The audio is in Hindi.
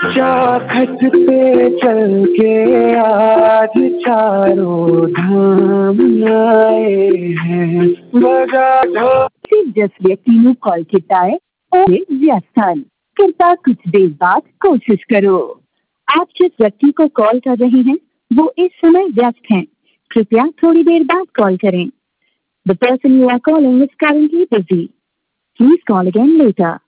चाखत पे चल के आज चारों धाम आए हैं बजा ढोल। जिस व्यक्ति ਨੂੰ कॉल ਕੀਤਾ है ਉਹ व्यस्त ਹਨ। कृपया कुछ देर बाद कोशिश करो। आप जिस व्यक्ति को कॉल कर रहे हैं वो इस समय व्यस्त हैं। कृपया थोड़ी देर बाद कॉल करें। The person you are calling is currently busy. Please call again later.